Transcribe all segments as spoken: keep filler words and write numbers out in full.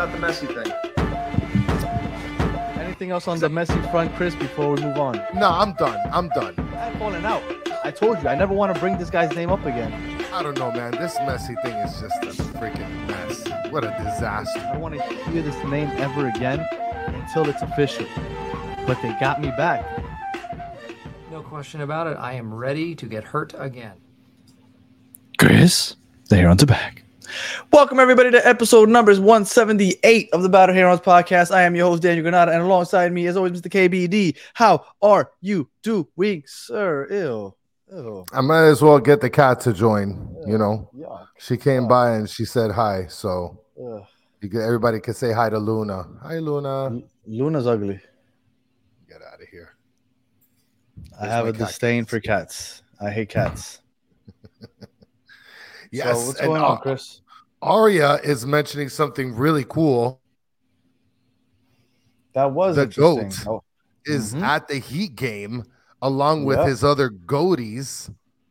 about the Messi thing. Anything else on the Messi front, Chris, before we move on? No, I'm done. I'm done. I'm falling out. I told you, I never want to bring this guy's name up again. I don't know, man. This Messi thing is just a freaking mess. What a disaster. I don't want to hear this name ever again until it's official. But they got me back. No question about it. I am ready to get hurt again. Chris, the Herons are back. Welcome, everybody, to episode numbers one seventy-eight of the Battle Herons podcast. I am your host, Daniel Granada, and alongside me, as always, Mister K B D. How are you doing, sir? Ew. Ew. I might as well get the cat to join, Ew. you know. Yuck. She came Yuck. by and she said hi, so Ugh. you could, everybody could say hi to Luna. Hi, Luna. L- Luna's ugly. Get out of here. I Where's have my a cat disdain cats? for cats. I hate cats. Yes. So what's and, going uh, on, Chris? Arya is mentioning something really cool. That was the interesting. GOAT Oh, is Mhm. at the Heat game along with Yep. his other goaties.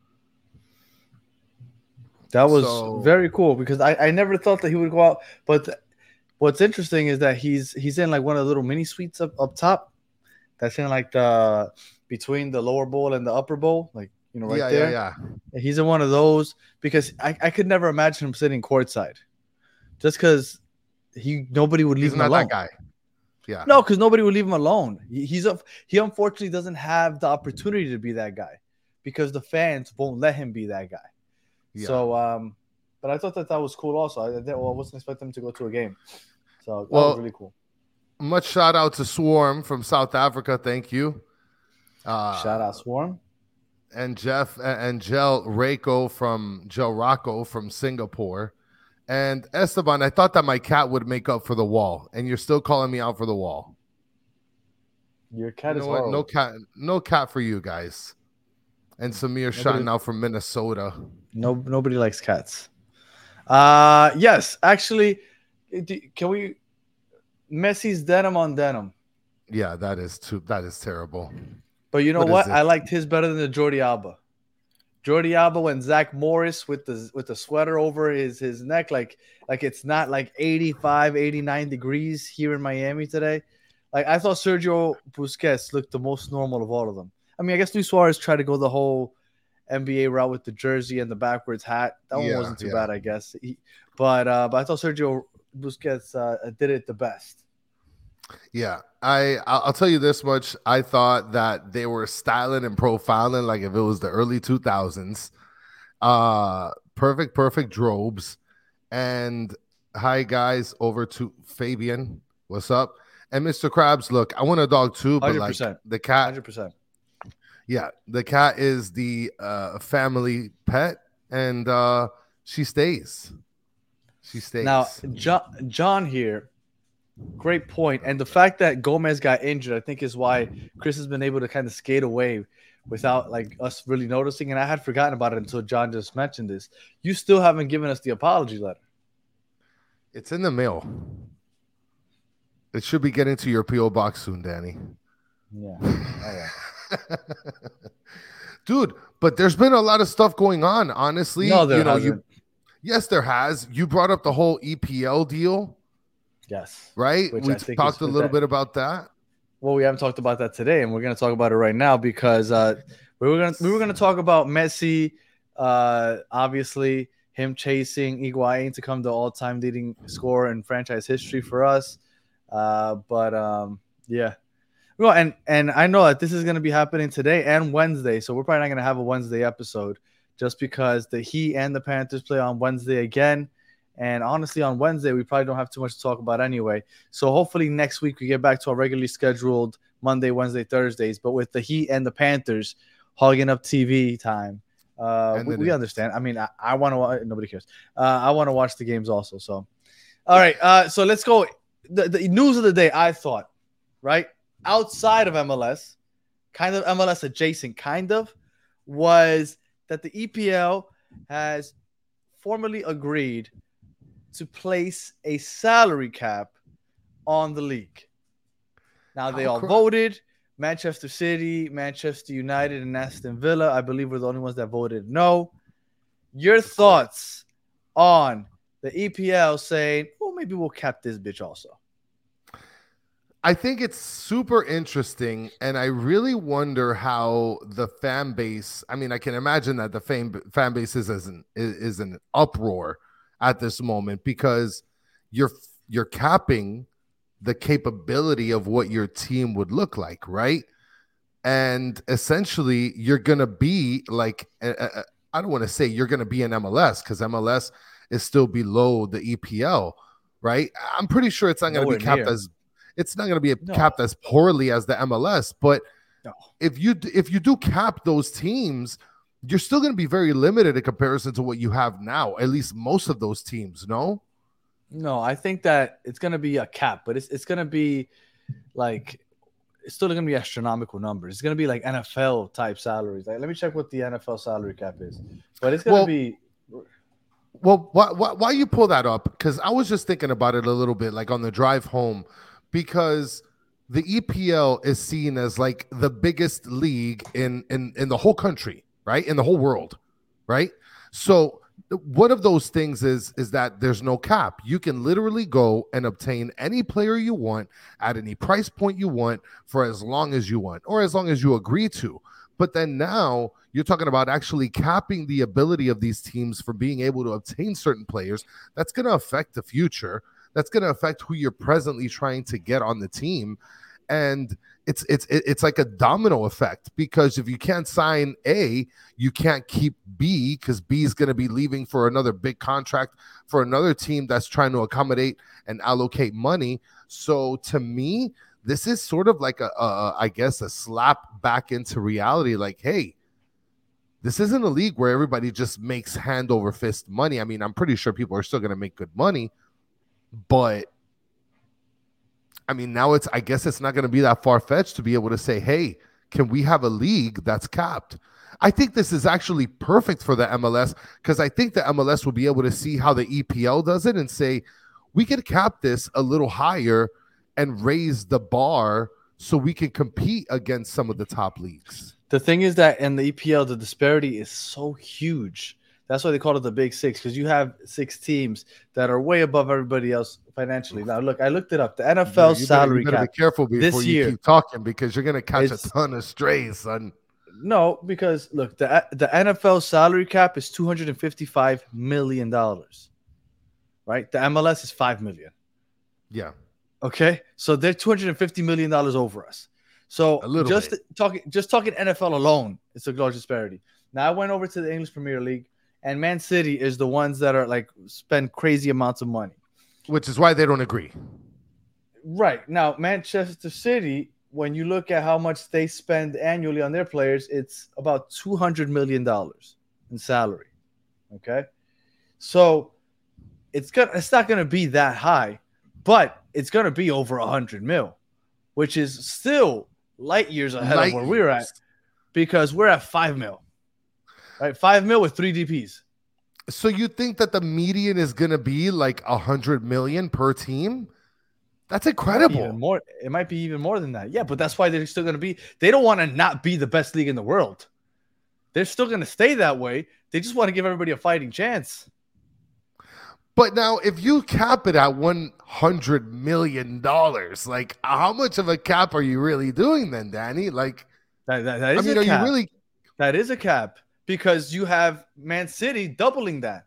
that was So- very cool because I, I never thought that he would go out. But th- what's interesting is that he's he's in like one of the little mini suites up, up top. That's in like the between the lower bowl and the upper bowl, like you know, right yeah, there. yeah, yeah. He's in one of those because I, I could never imagine him sitting courtside, just because he nobody would leave He's him not alone. that guy. Yeah. No, because nobody would leave him alone. He, he's a he unfortunately doesn't have the opportunity to be that guy because the fans won't let him be that guy. Yeah. So, um, but I thought that that was cool. Also, I, I, well, I wasn't expecting him to go to a game, so that Well, was really cool. Much shout out to Swarm from South Africa. Thank you. Uh, Shout out Swarm. And Jeff and Gel Rako from Gel Rocco from Singapore. And Esteban, I thought that my cat would make up for the wall, and you're still calling me out for the wall. Your cat You is know what? horrible. No cat, no cat for you guys. And Samir shouting out from Minnesota. No, nobody likes cats. Uh, yes, actually, do- can we? Messi's denim on denim. Yeah, that is too. That is terrible. But you know What what? is I it? liked his better than the Jordi Alba. Jordi Alba when Zach Morris with the with the sweater over his his neck, like like it's not like eighty-five, eighty-nine degrees here in Miami today. Like I thought Sergio Busquets looked the most normal of all of them. I mean, I guess Luis Suarez tried to go the whole N B A route with the jersey and the backwards hat. That one Yeah, wasn't too yeah. bad, I guess. He, but uh, but I thought Sergio Busquets uh, did it the best. Yeah, I I'll I'll tell you this much. I thought that they were styling and profiling like if it was the early two thousands. Uh perfect, perfect drobes. And hi guys, over to Fabian. What's up? And Mister Krabs, look, I want a dog too, but one hundred like percent. the one cat, hundred percent. yeah, the cat is the uh family pet, and uh she stays. She stays. Now, John, John here, great point. And the fact that Gomez got injured, I think, is why Chris has been able to kind of skate away without like us really noticing. And I had forgotten about it until John just mentioned this. You still haven't given us the apology letter. It's in the mail. It should be getting to your P O box soon, Danny. Yeah. Oh, yeah. Dude, but there's been a lot of stuff going on, honestly. No, there you know, hasn't. you yes, there has. You brought up the whole E P L deal, Yes. right? Which We I think talked is a little fantastic. bit about that. Well, we haven't talked about that today, and we're going to talk about it right now because uh, we were going to we were going to talk about Messi. Uh, obviously, him chasing Higuain to come to all-time leading scorer in franchise history for us. Uh, but um, yeah, well, and and I know that this is going to be happening today and Wednesday, so we're probably not going to have a Wednesday episode just because the Heat and the Panthers play on Wednesday again. And honestly, on Wednesday, we probably don't have too much to talk about anyway. So hopefully next week we get back to our regularly scheduled Monday, Wednesday, Thursdays. But with the Heat and the Panthers hogging up T V time, uh, And we, the we Knicks. understand. I mean, I, I want to watch. Nobody cares. Uh, I want to watch the games also. So, all right. Uh, so let's go. The, the news of the day, I thought, right? Outside of M L S, kind of M L S adjacent, kind of, was that the E P L has formally agreed to place a salary cap on the league. Now, they How all cra- voted. Manchester City, Manchester United, and Aston Villa, I believe, were the only ones that voted no. Your thoughts on the E P L saying, well, well, maybe we'll cap this bitch also. I think it's super interesting, and I really wonder how the fan base. I mean, I can imagine that the fan fan base is is an, is an uproar at this moment because you're you're capping the capability of what your team would look like, right? And essentially, you're gonna be like uh, I don't want to say you're gonna be an M L S because M L S is still below the E P L, right? I'm pretty sure it's not gonna Nowhere be capped near. as It's not going to be No. capped as poorly as the M L S, but No. if you if you do cap those teams, you're still going to be very limited in comparison to what you have now. At least most of those teams, no. No, I think that it's going to be a cap, but it's it's going to be like it's still going to be astronomical numbers. It's going to be like N F L type salaries. Like, let me check what the N F L salary cap is, but it's going to Well, be. Well, why, why why you pull that up? Because I was just thinking about it a little bit, like on the drive home. Because the E P L is seen as like the biggest league in, in, in the whole country, right? In the whole world, right? So one of those things is, is that there's no cap. You can literally go and obtain any player you want at any price point you want for as long as you want, or as long as you agree to. But then now you're talking about actually capping the ability of these teams for being able to obtain certain players. That's going to affect the future. That's going to affect who you're presently trying to get on the team. And it's it's it's like a domino effect, because if you can't sign A, you can't keep B, because B is going to be leaving for another big contract for another team that's trying to accommodate and allocate money. So to me, this is sort of like a, a I guess, a slap back into reality. Like, hey, this isn't a league where everybody just makes hand over fist money. I mean, I'm pretty sure people are still going to make good money. But I mean, now it's, I guess it's not going to be that far-fetched to be able to say, hey, can we have a league that's capped? I think this is actually perfect for the M L S, because I think the M L S will be able to see how the E P L does it and say, we can cap this a little higher and raise the bar so we can compete against some of the top leagues. The thing is that in the E P L, the disparity is so huge. That's why they call it the Big Six, because you have six teams that are way above everybody else financially. Now, look, I looked it up. The N F L you better, salary you better cap be careful before this you year, keep talking, because you're going to catch a it's- ton of strays, son. No, because look, the the N F L salary cap is two hundred fifty-five million dollars, right? The M L S is five million dollars. Yeah. Okay, so they're two hundred fifty million dollars over us. So A little just bit. talking, just talking N F L alone, it's a large disparity. Now I went over to the English Premier League, and Man City is the ones that are like spend crazy amounts of money. Which is why they don't agree. Right now, Manchester City, when you look at how much they spend annually on their players, it's about two hundred million dollars in salary. Okay, so it's gonna, it's not going to be that high, but it's going to be over a hundred mil, which is still light years ahead Light of where we're at, years. because we're at five mil, right? Five mil with three D Ps. So you think that the median is going to be like a hundred million per team? That's incredible. Even more, it might be even more than that. Yeah, but that's why they're still going to be. They don't want to not be the best league in the world. They're still going to stay that way. They just want to give everybody a fighting chance. But now, if you cap it at one hundred million dollars, like how much of a cap are you really doing then, Danny? Like, That, that, that I is mean, a are cap. you really? That is a cap, because you have Man City doubling that.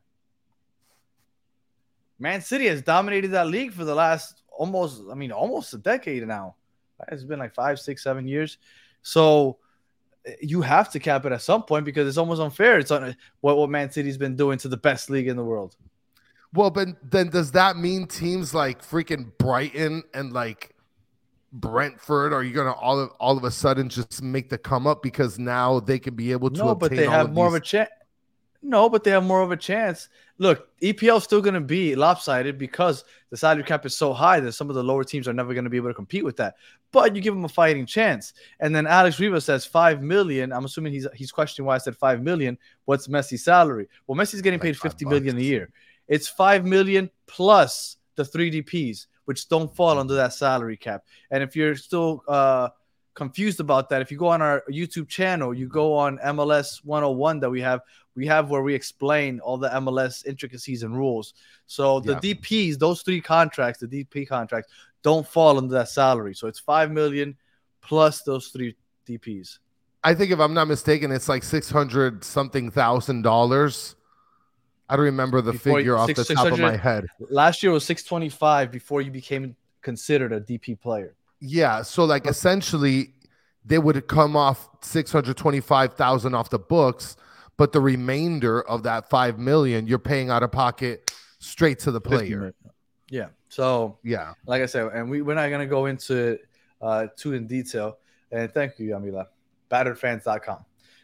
Man City has dominated that league for the last almost, I mean, almost a decade now. It's been like five, six, seven years. So you have to cap it at some point, because it's almost unfair. It's on what, what Man City's been doing to the best league in the world. Well, but then does that mean teams like freaking Brighton and like Brentford are you going to all of all of a sudden just make the come up because now they can be able to No, obtain but they all have of more these... of a chance. No, but they have more of a chance. Look, E P L is still going to be lopsided because the salary cap is so high that some of the lower teams are never going to be able to compete with that. But you give them a fighting chance. And then Alex Rivas says five million. I'm assuming he's he's questioning why I said five million. What's Messi's salary? Well, Messi's getting paid Like five fifty million bucks. a year. It's five million plus the three D Ps, which don't fall under that salary cap. And if you're still uh, confused about that, if you go on our YouTube channel, you go on M L S one oh one that we have, we have where we explain all the M L S intricacies and rules. So the Yeah. D Ps, those three contracts, the D P contracts, don't fall under that salary. So it's five million plus those three D Ps. I think if I'm not mistaken, it's like six hundred something thousand dollars. I don't remember the Before- figure off six- the top of my 600 head. Last year was six twenty-five before you became considered a D P player. Yeah, so like essentially they would come off six hundred twenty-five thousand off the books, but the remainder of that five million you're paying out of pocket straight to the player. Yeah. So Yeah. like I said, and we, we're not gonna go into it uh too in detail. And thank you, Yamila. battered fans dot com.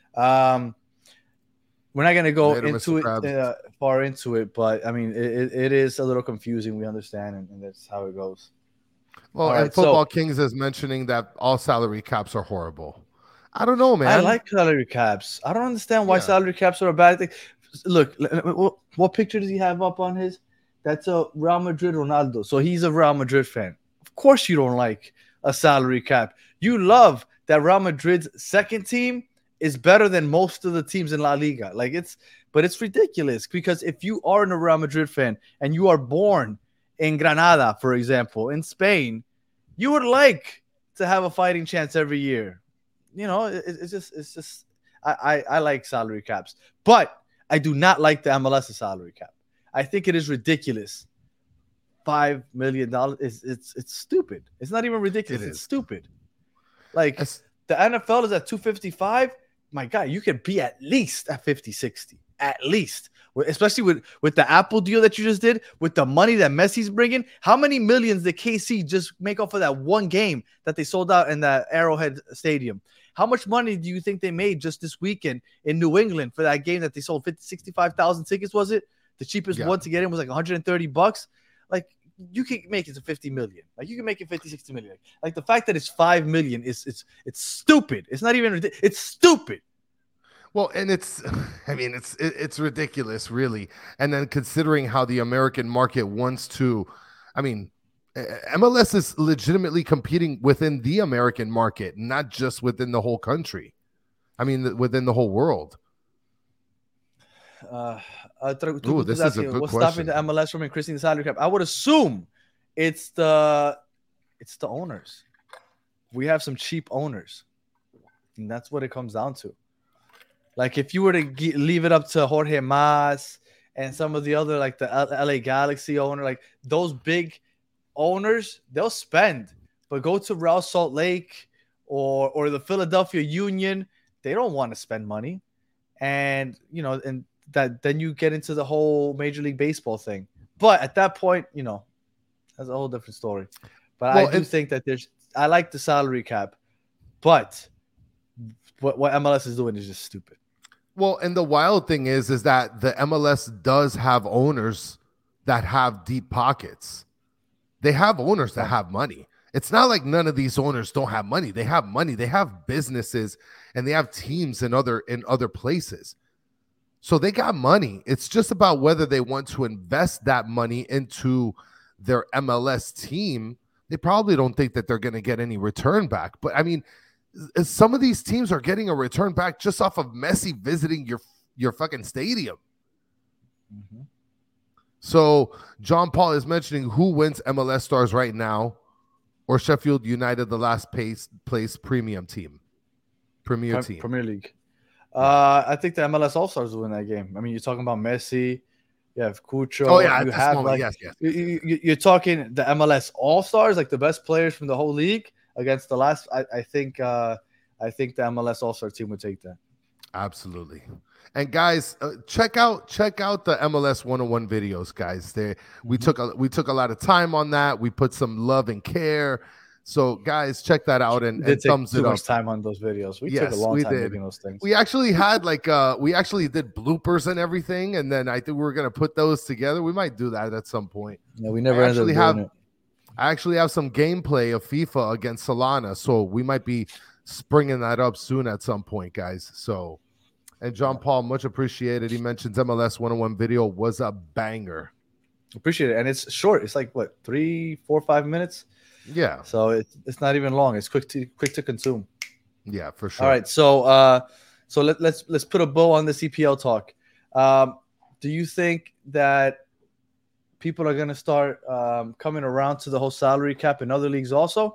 Um we're not gonna go Later, into Mister it Krabs. uh, far into it, but I mean it, it, it is a little confusing. We understand, and, and that's how it goes. Well, All and right, so- Football Kings is mentioning that all salary caps are horrible. I don't know, man. I like salary caps. I don't understand why Yeah. salary caps are a bad thing. Look, what, what picture does he have up on his? That's a Real Madrid Ronaldo. So he's a Real Madrid fan. Of course you don't like a salary cap. You love that Real Madrid's second team is better than most of the teams in La Liga. Like it's, but it's ridiculous because if you are a Real Madrid fan and you are born in Granada, for example, in Spain, you would like to have a fighting chance every year. You know, it, it's just, it's just, I, I, I like salary caps, but I do not like the M L S salary cap. I think it is ridiculous. Five million dollars is it's it's stupid. It's not even ridiculous. It It's is. stupid. Like It's- the N F L is at two fifty-five. My God, you could be at least at fifty, sixty. At least. Especially with, with the Apple deal that you just did, with the money that Messi's bringing. How many millions did K C just make off of that one game that they sold out in that Arrowhead Stadium? How much money do you think they made just this weekend in New England for that game that they sold fifty, sixty-five thousand tickets, was it? The cheapest Yeah. one to get in was like one hundred thirty bucks. Like, you can make it to fifty million. Like, you can make it fifty, sixty million. Like, the fact that it's five million is it's it's stupid. It's not even ridiculous. It's stupid. Well, and it's, I mean, it's it, it's ridiculous, really. And then considering how the American market wants to, I mean, eh, M L S is legitimately competing within the American market, not just within the whole country. I mean, th- within the whole world. Uh, uh, Tra- Ooh, Tuku's this is a asking, good what's question. stopping the M L S from increasing the salary cap? I would assume it's the it's the owners. We have some cheap owners, and that's what it comes down to. Like, if you were to ge- leave it up to Jorge Mas and some of the other, like the L- LA Galaxy owner, like those big owners, they'll spend. But go to Real Salt Lake or or the Philadelphia Union, they don't want to spend money. And, you know, and that then you get into the whole Major League Baseball thing. But at that point, you know, that's a whole different story. But Well, I do it's- think that there's, I like the salary cap, but what, what M L S is doing is just stupid. Well, and the wild thing is, is that the M L S does have owners that have deep pockets. They have owners that have money. It's not like none of these owners don't have money. They have money. They have businesses and they have teams in other in other places. So they got money. It's just about whether they want to invest that money into their M L S team. They probably don't think that they're going to get any return back. But I mean, s- some of these teams are getting a return back just off of Messi visiting your your fucking stadium. Mm-hmm. So John Paul is mentioning who wins M L S Stars right now, or Sheffield United, the last place, place premium team, premier Pre- team. Premier League. Uh, I think the M L S All Stars will win that game. I mean, you're talking about Messi. You have Cucho. oh yeah, at you this have moment, like, yes, yes. you, you, you- you're talking the M L S All Stars, like the best players from the whole league against the last. I, I think. Uh, I think the M L S All Star team would take that. Absolutely. And guys, uh, check out check out the M L S one oh one videos, guys. They we Mhm. took a we took a lot of time on that. We put some love and care. So guys, check that out and, We did and take thumbs too it up. much time on those videos. We took Yes, a long we time did. making those things. We actually had like uh we actually did bloopers and everything, and then I think we were gonna put those together. We might do that at some point. yeah, we never I ended up actually doing have- it. I actually have some gameplay of FIFA against Solana, so we might be springing that up soon at some point, guys. So, and John Paul, much appreciated. He mentions M L S one oh one video was a banger. Appreciate it, and it's short. It's like what three, four, five minutes. Yeah. So it's it's not even long. It's quick to quick to consume. Yeah, for sure. All right. So uh, so let, let's let's put a bow on this E P L talk. Um, do you think that people are going to start um, coming around to the whole salary cap in other leagues also?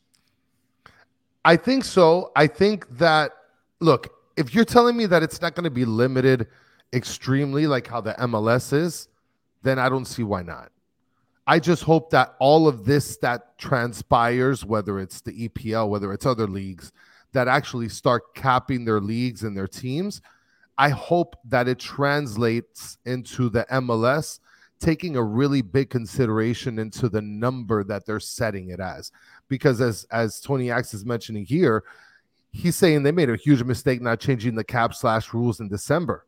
I think so. I think that, look, if you're telling me that it's not going to be limited extremely like how the M L S is, then I don't see why not. I just hope that all of this that transpires, whether it's the E P L, whether it's other leagues, that actually start capping their leagues and their teams, I hope that it translates into the M L S taking a really big consideration into the number that they're setting it as. Because as, as Tony Axe is mentioning here, he's saying they made a huge mistake not changing the cap slash rules in December.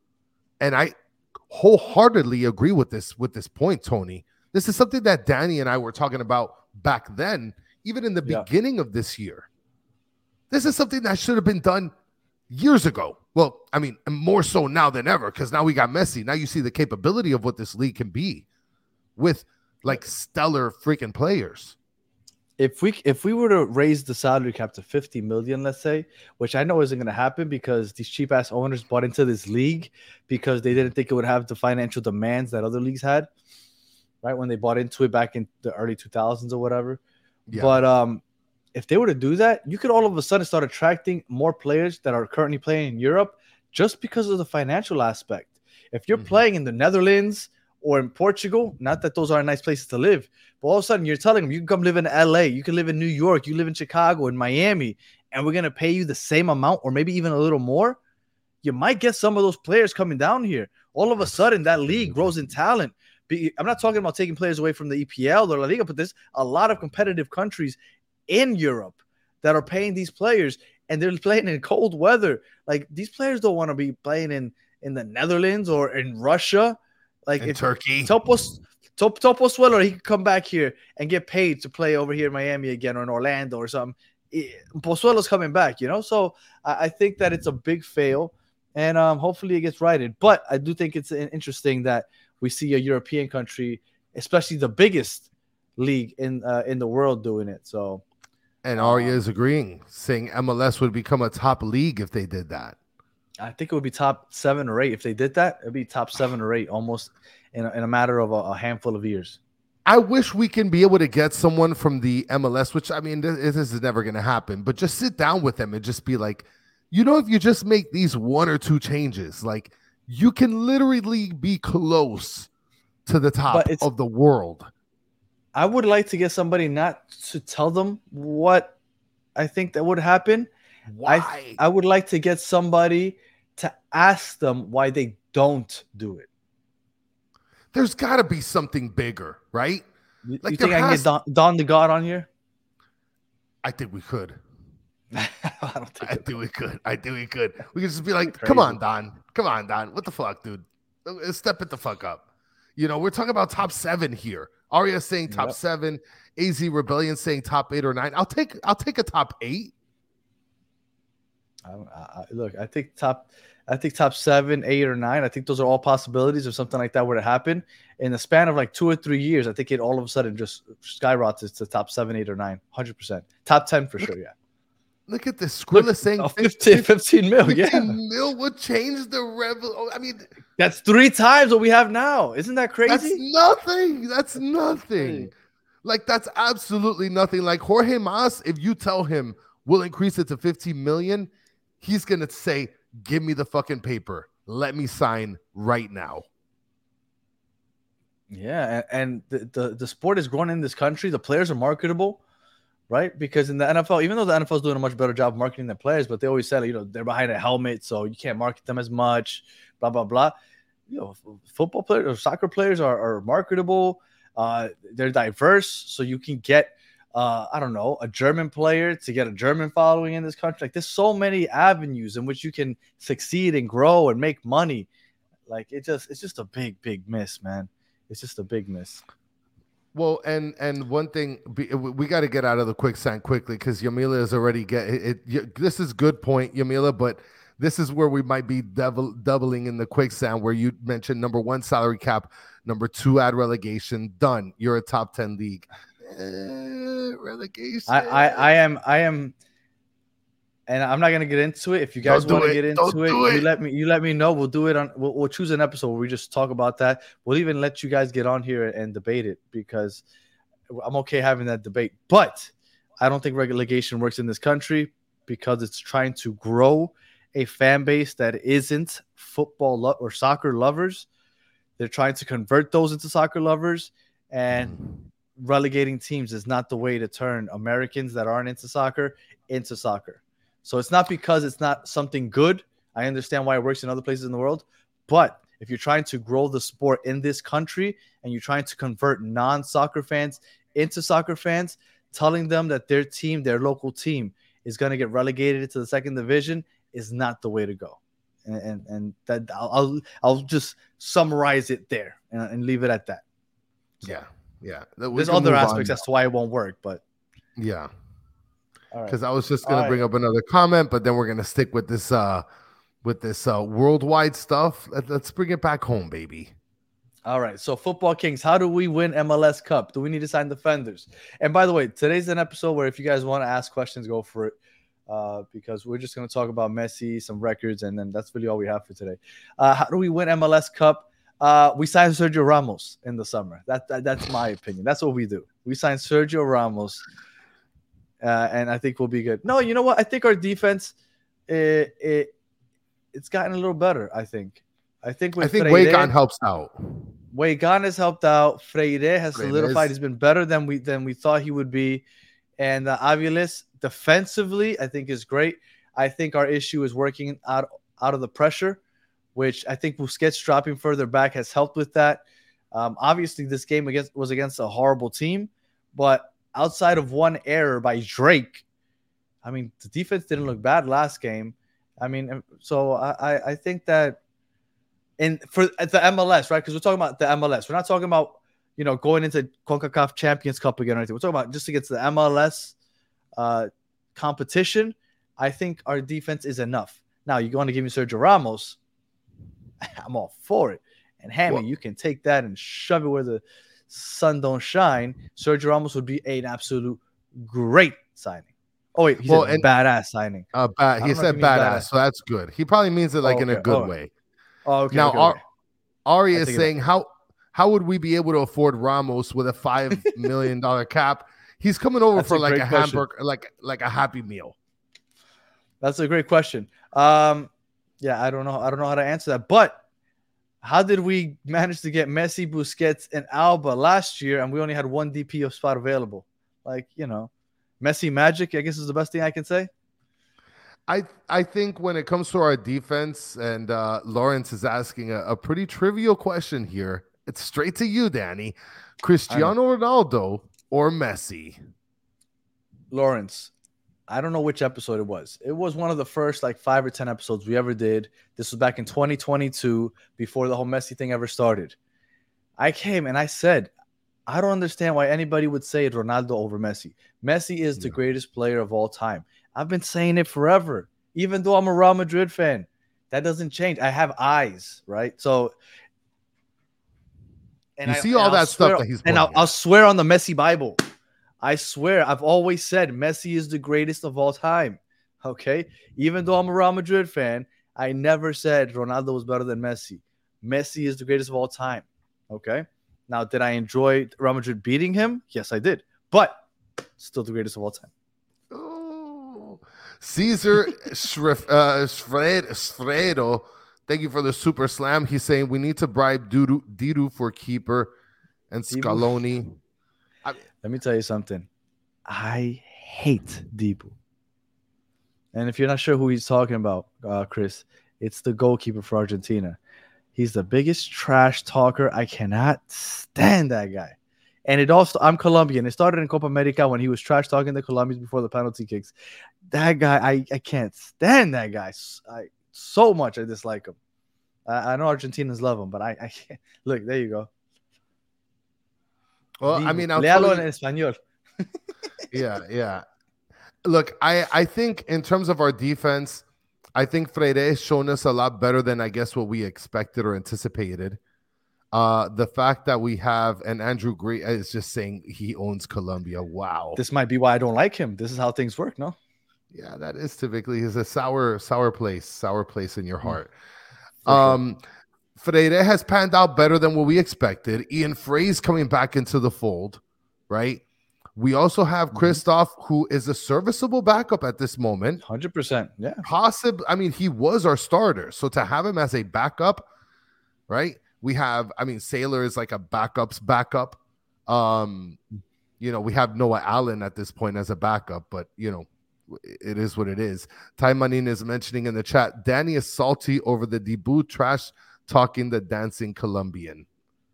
And I wholeheartedly agree with this, with this point, Tony. This is something that Danny and I were talking about back then, even in the yeah. beginning of this year. This is something that should have been done years ago. Well, I mean, more so now than ever, because now we got Messi. Now you see the capability of what this league can be with like stellar freaking players. If we if we were to raise the salary cap to fifty million, let's say, which I know isn't going to happen because these cheap ass owners bought into this league because they didn't think it would have the financial demands that other leagues had, right? When they bought into it back in the early two thousands or whatever. Yeah. But um, if they were to do that, you could all of a sudden start attracting more players that are currently playing in Europe just because of the financial aspect. If you're mm-hmm. playing in the Netherlands or in Portugal, not that those aren't nice places to live, but all of a sudden you're telling them you can come live in L A, you can live in New York, you live in Chicago, in Miami, and we're going to pay you the same amount or maybe even a little more, you might get some of those players coming down here. All of a sudden that league grows in talent. I'm not talking about taking players away from the E P L or La Liga, but there's a lot of competitive countries in Europe that are paying these players, and they're playing in cold weather. Like, these players don't want to be playing in, in the Netherlands or in Russia. Like in if Turkey. Topos, Top, Toposwiller, he could come back here and get paid to play over here in Miami again or in Orlando or something. Pozuelo's coming back, you know? So I, I think that it's a big fail, and um, hopefully it gets righted. But I do think it's interesting that we see a European country, especially the biggest league in uh, in the world, doing it. So, and Arya um, is agreeing, saying M L S would become a top league if they did that. I think it would be top seven or eight if they did that. It'd be top seven or eight almost in a, in a matter of a, a handful of years. I wish we can be able to get someone from the M L S, which, I mean, this, this is never going to happen, but just sit down with them and just be like, you know, if you just make these one or two changes, like, you can literally be close to the top of the world. I would like to get somebody not to tell them what I think that would happen. Why? I, I would like to get somebody to ask them why they don't do it. There's got to be something bigger, right? You, like, you think I can get Don, Don the God on here? I think we could. I don't think, I think we could. I think we could. We could just be like, come on, Don. Come on, Don. What the fuck, dude? Step it the fuck up. You know, we're talking about top seven here. Arya saying top yep. seven. A Z Rebellion saying top eight or nine. I'll take. I'll take a top eight. I, I, look, I think top. I think top seven, eight, or nine. I think those are all possibilities if something like that were to happen in the span of like two or three years. I think it all of a sudden just skyrockets to top seven, eight, or nine. Hundred percent. Top ten for sure. Yeah. Look at this. Skrilla saying oh, fifteen, fifteen mil. fifteen yeah. mil would change the rebel. Oh, I mean, that's three times what we have now. Isn't that crazy? That's nothing. That's nothing. Like, that's absolutely nothing. Like, Jorge Mas, if you tell him we'll increase it to fifteen million, he's going to say, give me the fucking paper. Let me sign right now. Yeah. And the, the, the sport is growing in this country. The players are marketable. Right, because in the N F L, even though the N F L is doing a much better job of marketing their players, but they always said, you know, they're behind a helmet, so you can't market them as much. Blah blah blah. You know, football players or soccer players are, are marketable. Uh, they're diverse, so you can get, uh, I don't know, a German player to get a German following in this country. Like, there's so many avenues in which you can succeed and grow and make money. Like, it just, it's just a big, big miss, man. It's just a big miss. Well, and and one thing, we got to get out of the quicksand quickly because Yamila is already get it, it. This is good point, Yamila, but this is where we might be devil, doubling in the quicksand, where you mentioned number one salary cap, number two ad relegation, done. You're a top ten league. Uh, relegation. I, I, I am, I am, and I'm not gonna get into it. If you guys want to get into it, it, you let me, you let me know. We'll do it on. We'll, we'll choose an episode where we just talk about that. We'll even let you guys get on here and debate it because I'm okay having that debate. But I don't think relegation works in this country because it's trying to grow a fan base that isn't football lo- or soccer lovers. They're trying to convert those into soccer lovers, and relegating teams is not the way to turn Americans that aren't into soccer into soccer. So it's not because it's not something good. I understand why it works in other places in the world, but if you're trying to grow the sport in this country and you're trying to convert non-soccer fans into soccer fans, telling them that their team, their local team, is going to get relegated to the second division is not the way to go. And and, and that I'll, I'll I'll just summarize it there and, and leave it at that. So, yeah, yeah. There's other aspects as to why it won't work, but yeah. Because right. I was just gonna All bring right. up another comment, but then we're gonna stick with this uh with this uh worldwide stuff. Let, let's bring it back home, baby. All right. So Football Kings, how do we win M L S Cup? Do we need to sign defenders? And by the way, today's an episode where if you guys want to ask questions, go for it. Uh, because we're just going to talk about Messi, some records, and then that's really all we have for today. Uh, how do we win M L S Cup? Uh, we signed Sergio Ramos in the summer. That, that That's my opinion. That's what we do. We signed Sergio Ramos, uh, and I think we'll be good. No, you know what? I think our defense, it, it it's gotten a little better, I think. I think with I think Freire, Weigand helps out. Weigand has helped out. Freire has Freire solidified. is- He's been better than we than we thought he would be. And uh, Aviles, defensively, I think is great. I think our issue is working out, out of the pressure, which I think Busquets dropping further back has helped with that. Um, obviously, this game against was against a horrible team, but outside of one error by Drake, I mean, the defense didn't look bad last game. I mean, so I, I think that in for at the M L S, right? Because we're talking about the M L S. We're not talking about, you know, going into CONCACAF Champions Cup again or anything. We're talking about just to get to the M L S uh, competition. I think our defense is enough. Now, you want to give me Sergio Ramos, I'm all for it. And Hammy, well, you can take that and shove it where the sun don't shine. Sergio Ramos would be an absolute great signing. Oh, wait, he well, said and, badass signing. Uh, ba- he said badass, badass, so that's good. He probably means it like oh, okay. in a good oh. way. Oh, okay. Now, okay, Ar- okay. Ari is saying, how how would we be able to afford Ramos with a five million dollar cap? He's coming over That's for a like a question. hamburger, like like a Happy Meal. That's a great question. Um, yeah, I don't know. I don't know how to answer that. But how did we manage to get Messi, Busquets, and Alba last year, and we only had one D P of spot available? Like, you know, Messi magic, I guess, is the best thing I can say. I I think when it comes to our defense, and uh, Lawrence is asking a, a pretty trivial question here. It's straight to you, Danny. Cristiano Ronaldo or Messi? Lawrence, I don't know which episode it was. It was one of the first like five or ten episodes we ever did. This was back in twenty twenty-two, before the whole Messi thing ever started. I came and I said, I don't understand why anybody would say Ronaldo over Messi. Messi is the yeah. greatest player of all time. I've been saying it forever, even though I'm a Real Madrid fan. That doesn't change. I have eyes, right? So, and you I, see all that swear, stuff that he's and I'll, I'll swear on the Messi Bible. I swear, I've always said Messi is the greatest of all time. Okay, even though I'm a Real Madrid fan, I never said Ronaldo was better than Messi. Messi is the greatest of all time. Okay. Now, did I enjoy Real Madrid beating him? Yes, I did. But still the greatest of all time. Oh, Caesar Shref, uh, Sfredo, thank you for the super slam. He's saying we need to bribe Didu, Didu for keeper and Scaloni. I, Let me tell you something. I hate Dibu. And if you're not sure who he's talking about, uh, Chris, it's the goalkeeper for Argentina. He's the biggest trash talker. I cannot stand that guy. And it also, I'm Colombian. It started in Copa America when he was trash talking the Colombians before the penalty kicks. That guy, I, I can't stand that guy I, so much. I dislike him. I, I know Argentinians love him, but I, I can't. Look, there you go. Well, I mean, I'll Léalo you, en español. yeah, yeah. Look, I, I think in terms of our defense, I think Freire has shown us a lot better than I guess what we expected or anticipated. Uh, the fact that we have, and Andrew Gray is just saying he owns Colombia. Wow. This might be why I don't like him. This is how things work, no? Yeah, that is typically is a sour, sour place, sour place in your heart. For um, sure. Freire has panned out better than what we expected. Ian Frey's coming back into the fold, right? We also have Christoph, who is a serviceable backup at this moment. one hundred percent, yeah. Possibly, I mean, he was our starter. So to have him as a backup, right? We have, I mean, Sailor is like a backup's backup. Um, you know, we have Noah Allen at this point as a backup, but, you know, it is what it is. Ty Manin is mentioning in the chat, Danny is salty over the debut trash talking the dancing Colombian.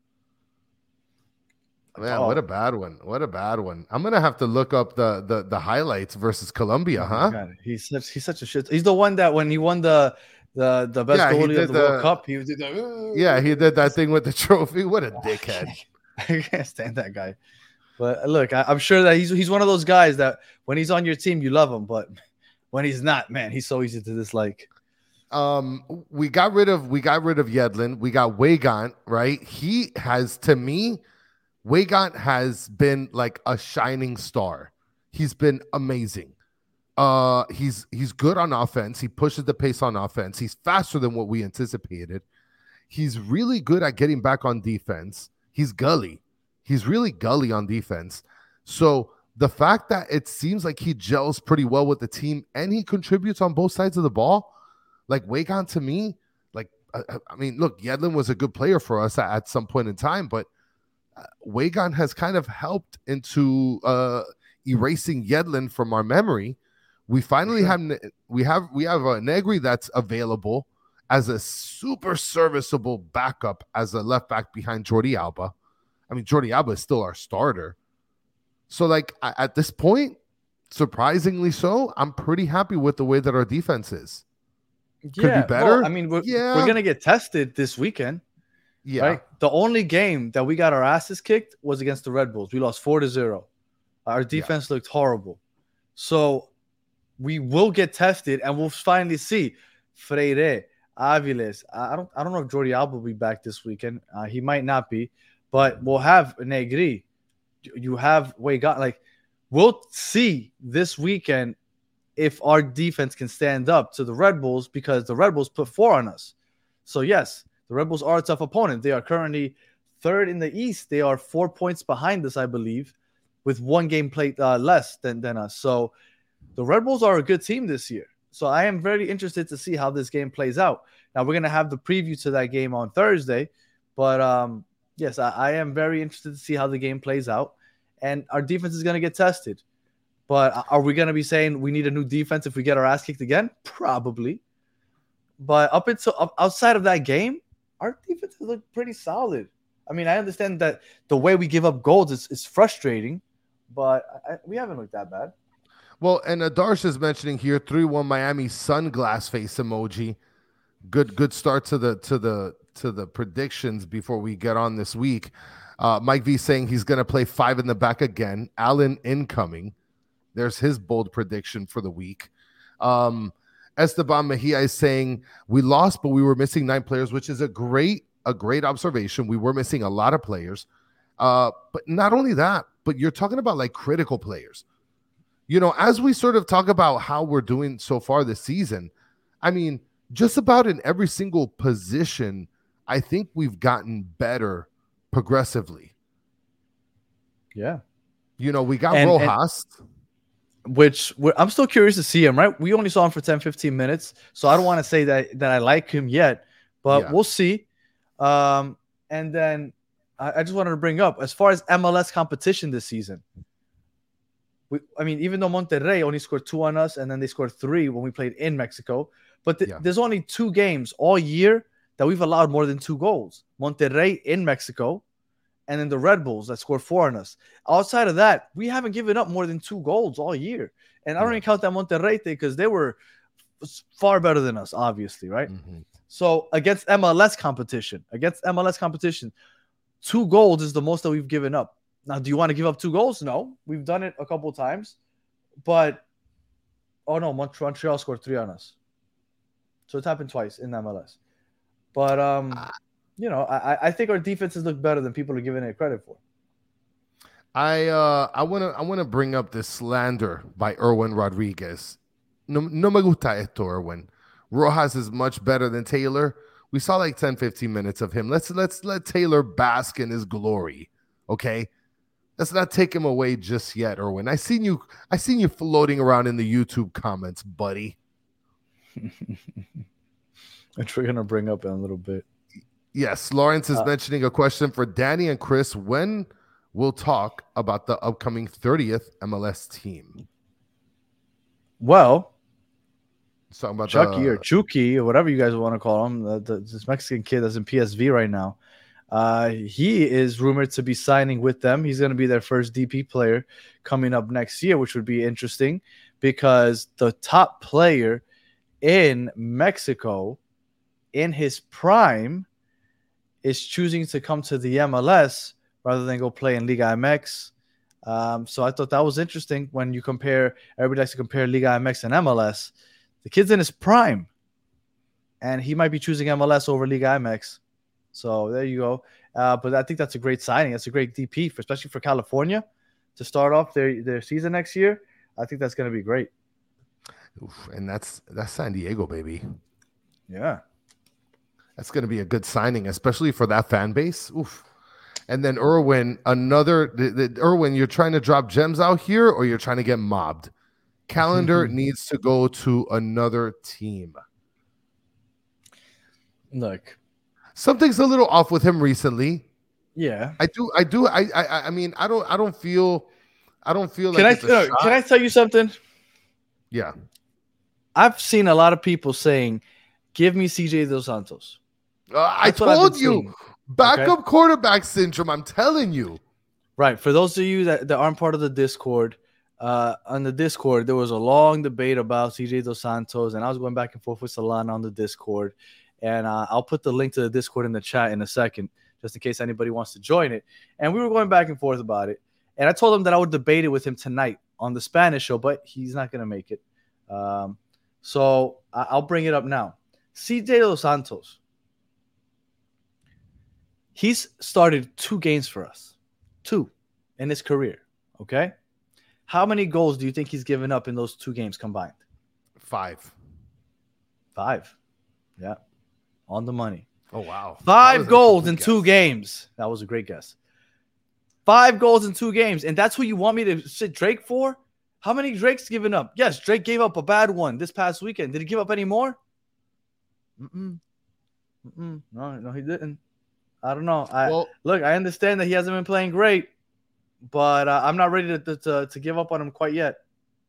Man, oh. what a bad one. What a bad one. I'm going to have to look up the, the, the highlights versus Colombia, oh huh? God. He's such, he's such a shit. He's the one that when he won the the, the best yeah, goalie of the, the World Cup, he did the, yeah, he did that thing with the trophy. What a dickhead. I can't stand that guy. But look, I, I'm sure that he's he's one of those guys that when he's on your team, you love him. But when he's not, man, he's so easy to dislike. Um, we got rid of we got rid of Yedlin. We got Weigand, right? He has, to me, Weigand has been like a shining star. He's been amazing. Uh, he's he's good on offense. He pushes the pace on offense. He's faster than what we anticipated. He's really good at getting back on defense. He's gully. He's really gully on defense. So the fact that it seems like he gels pretty well with the team and he contributes on both sides of the ball, like Weigand to me, like, I, I mean, look, Yedlin was a good player for us at, at some point in time, but uh, Weigand has kind of helped into uh, erasing Yedlin from our memory. We finally sure. have we have we have a Negri that's available as a super serviceable backup as a left back behind Jordi Alba. I mean, Jordi Alba is still our starter. So, like, at this point, surprisingly so, I'm pretty happy with the way that our defense is. Could yeah, be better. Well, I mean, we're, yeah. we're going to get tested this weekend. Yeah. Right? The only game that we got our asses kicked was against the Red Bulls. We lost four to zero. Our defense yeah. looked horrible. So, we will get tested, and we'll finally see Freire, Aviles. I don't, I don't know if Jordi Alba will be back this weekend. Uh, he might not be. But we'll have Negri. You have Weigand. Like, we'll see this weekend if our defense can stand up to the Red Bulls because the Red Bulls put four on us. So, yes, the Red Bulls are a tough opponent. They are currently third in the East. They are four points behind us, I believe, with one game played uh, less than, than us. So, the Red Bulls are a good team this year. So, I am very interested to see how this game plays out. Now, we're going to have the preview to that game on Thursday. But, um, yes, I, I am very interested to see how the game plays out. And our defense is going to get tested. But are we going to be saying we need a new defense if we get our ass kicked again? Probably. But up until up, outside of that game, our defense has looked pretty solid. I mean, I understand that the way we give up goals is, is frustrating, but I, we haven't looked that bad. Well, and Adarsh is mentioning here three one Miami sunglass face emoji. Good good start to the to the to the predictions before we get on this week. Uh, Mike V saying he's going to play five in the back again. Allen incoming. There's his bold prediction for the week. Um, Esteban Mejia is saying we lost, but we were missing nine players, which is a great, a great observation. We were missing a lot of players. Uh, but not only that, but you're talking about like critical players. You know, as we sort of talk about how we're doing so far this season, I mean, just about in every single position, I think we've gotten better progressively. Yeah. You know, we got and, Rojas. And, which I'm still curious to see him, right? We only saw him for ten, fifteen minutes. So I don't want to say that, that I like him yet, but yeah. we'll see. Um, and then I, I just wanted to bring up, as far as M L S competition this season, we, I mean, even though Monterrey only scored two on us and then they scored three when we played in Mexico, but th- yeah. there's only two games all year that we've allowed more than two goals. Monterrey in Mexico, and then the Red Bulls that scored four on us. Outside of that, we haven't given up more than two goals all year. And I don't yeah. even count that Monterrey thing because they were far better than us, obviously, right? Mm-hmm. So against M L S competition, against M L S competition, two goals is the most that we've given up. Now, do you want to give up two goals? No. We've done it a couple of times. But, oh no, Montreal scored three on us. So it's happened twice in M L S. But, um, you know, I, I think our defenses look better than people are giving it credit for. I uh I wanna I wanna bring up this slander by Erwin Rodriguez. No, no me gusta esto, Erwin. Rojas is much better than Taylor. We saw like ten, fifteen minutes of him. Let's let's let Taylor bask in his glory. Okay. Let's not take him away just yet, Erwin. I seen you, I seen you floating around in the YouTube comments, buddy. Which we're gonna bring up in a little bit. Yes, Lawrence is uh, mentioning a question for Danny and Chris. When we'll talk about the upcoming thirtieth M L S team. Well, talking about Chucky the, or Chucky or whatever you guys want to call him, the, the, this Mexican kid that's in P S V right now. Uh, he is rumored to be signing with them. He's going to be their first D P player coming up next year, which would be interesting because the top player in Mexico in his prime is choosing to come to the M L S rather than go play in Liga M X. Um, so I thought that was interesting when you compare, everybody likes to compare Liga M X and M L S. The kid's in his prime, and he might be choosing M L S over Liga M X. So there you go. Uh, but I think that's a great signing. That's a great D P, for, especially for California, to start off their, their season next year. I think that's going to be great. Oof, and that's that's San Diego, baby. Yeah. That's going to be a good signing, especially for that fan base. Oof. And then Erwin, another the, the, Erwin, you're trying to drop gems out here, or you're trying to get mobbed? Calendar needs to go to another team. Look, something's a little off with him recently. Yeah, I do. I do. I. I. I mean, I don't. I don't feel. I don't feel can like. I? No, can I tell you something? Yeah, I've seen a lot of people saying, "Give me C J Dos Santos." Uh, I told you, seeing. backup Okay? quarterback syndrome. I'm telling you. Right. For those of you that, that aren't part of the Discord, uh, on the Discord, there was a long debate about C J Dos Santos, and I was going back and forth with Solana on the Discord. And uh, I'll put the link to the Discord in the chat in a second, just in case anybody wants to join it. And we were going back and forth about it. And I told him that I would debate it with him tonight on the Spanish show, but he's not going to make it. Um, so I- I'll bring it up now. C J Dos Santos. He's started two games for us. Two in his career. Okay? How many goals do you think he's given up in those two games combined? Five. Five. Yeah. On the money. Oh, wow. Five goals in guess. two games. That was a great guess. Five goals in two games. And that's who you want me to sit Drake for? How many Drake's given up? Yes, Drake gave up a bad one this past weekend. Did he give up any more? Mm-mm. Mm-mm. No, no, he didn't. I don't know. I well, Look, I understand that he hasn't been playing great, but uh, I'm not ready to, to, to give up on him quite yet.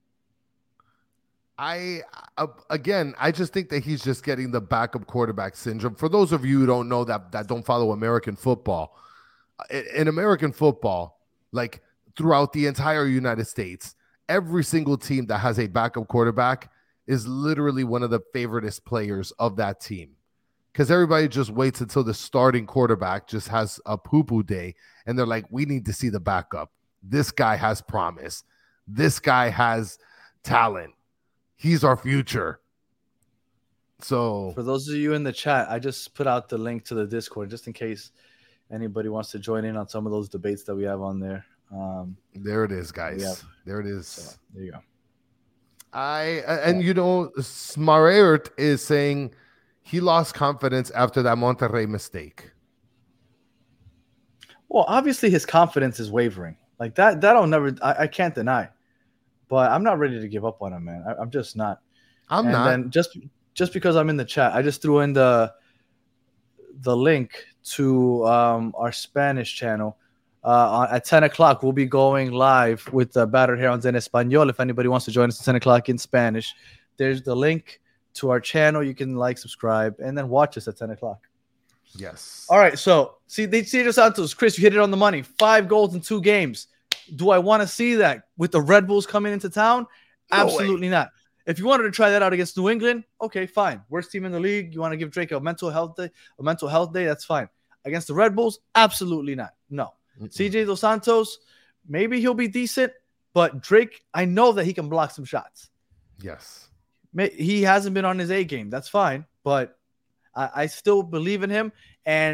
I uh, again, I just think that he's just getting the backup quarterback syndrome. For those of you who don't know that that don't follow American football, in, in American football, like throughout the entire United States, every single team that has a backup quarterback is literally one of the favoritist players of that team, because everybody just waits until the starting quarterback just has a poo-poo day, and they're like, "We need to see the backup. This guy has promise. This guy has talent. He's our future." So for those of you in the chat, I just put out the link to the Discord just in case anybody wants to join in on some of those debates that we have on there. Um, there it is, guys. There it is. So, there you go. I and you know, Smarert is saying he lost confidence after that Monterrey mistake. Well, obviously his confidence is wavering. Like that, that I'll never, I, I can't deny. But I'm not ready to give up on him, man. I, I'm just not. I'm and not. Then just just because I'm in the chat, I just threw in the the link to um, our Spanish channel. Uh, at ten o'clock, we'll be going live with the Battered Herons en Español. If anybody wants to join us at ten o'clock in Spanish, there's the link to our channel. You can like, subscribe, and then watch us at ten o'clock. Yes. All right. So, see, they see Dos Santos. Chris, you hit it on the money. Five goals in two games. Do I want to see that with the Red Bulls coming into town? No Absolutely way. Not. If you wanted to try that out against New England, okay, fine. Worst team in the league. You want to give Drake a mental health day, a mental health day, that's fine. Against the Red Bulls, absolutely not. No. Mm-mm. C J Dos Santos, maybe he'll be decent, but Drake, I know that he can block some shots. Yes. He hasn't been on his A game. That's fine, but I, I still believe in him. And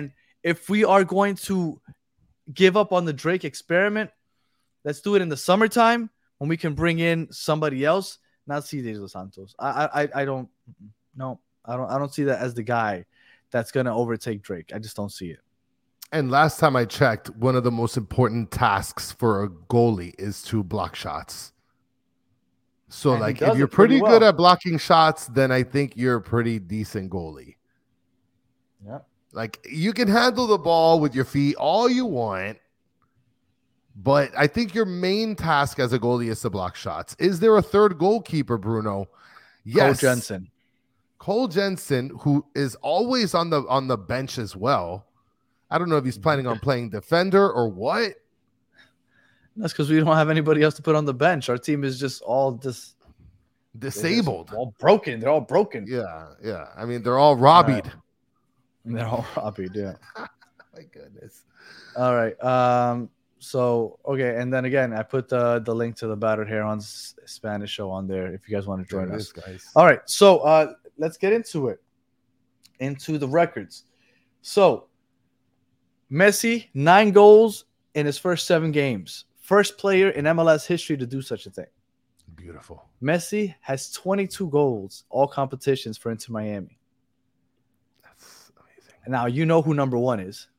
if we are going to give up on the Drake experiment, let's do it in the summertime when we can bring in somebody else, not C J Dos Santos. I, I, I don't, no, I don't, I don't see that as the guy that's gonna overtake Drake. I just don't see it. And last time I checked, one of the most important tasks for a goalie is to block shots. So, And he like, does if you're it pretty pretty good well. at blocking shots, then I think you're a pretty decent goalie. Yeah. Like, you can handle the ball with your feet all you want, but I think your main task as a goalie is to block shots. Is there a third goalkeeper, Bruno? Yes. Cole Jensen. Cole Jensen, who is always on the on the bench as well. I don't know if he's planning on playing defender or what. That's because we don't have anybody else to put on the bench. Our team is just all just Disabled. They're just all broken. They're all broken. Yeah, yeah. I mean, they're all robbied. Right. They're all robbied, yeah. My goodness. All right. Um. So okay, and then again, I put the the link to the Battered Herons Spanish show on there if you guys want to join There it us. is, guys. All right. So uh, let's get into it. Into the records. So Messi, nine goals in his first seven games. First player in M L S history to do such a thing. Beautiful. Messi has twenty-two goals, all competitions for Inter Miami. That's amazing. Now, you know who number one is.